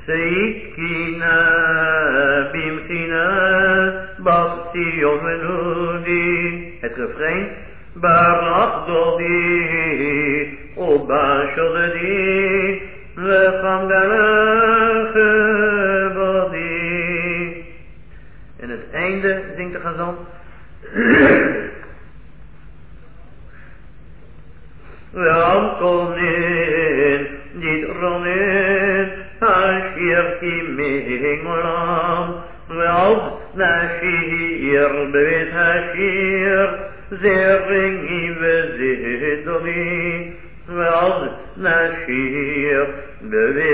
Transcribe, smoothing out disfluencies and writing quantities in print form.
Seikina bimchina basti yomenudi. Het refrein. Barach dodi oba shodedi lecham galach bodi. En het einde zingt de gezant. Ve'am konin dit ronin ashir ki me'olam ve'ad nashir bevit hashir zeringi ve'zidoni ve'ad nashir bevit